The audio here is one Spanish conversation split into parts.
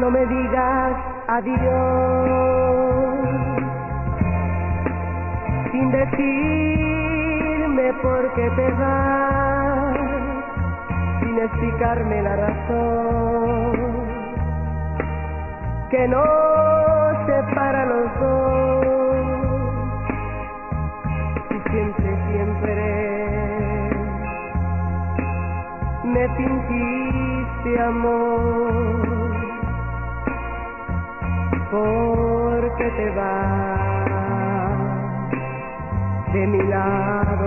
no me digas adiós sin decirme por qué te vas, sin explicarme la razón que nos separa los dos. Y siempre, siempre me fingiste amor, porque te vas de mi lado.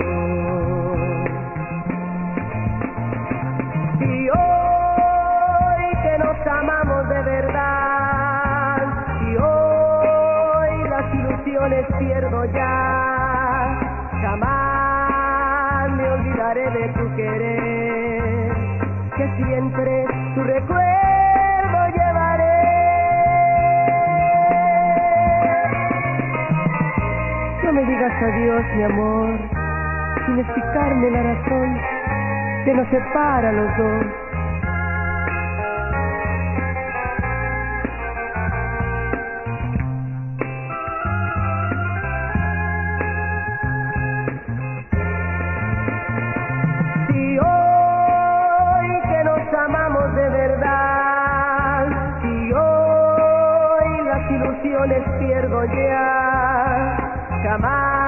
Y hoy que nos amamos de verdad, y hoy las ilusiones pierdo ya, jamás me olvidaré de tu querer, que siempre tu recuerdo llevaré. No me digas adiós, mi amor, sin explicarme la razón que nos separa a los dos. Si hoy que nos amamos de verdad, si hoy las ilusiones pierdo ya, jamás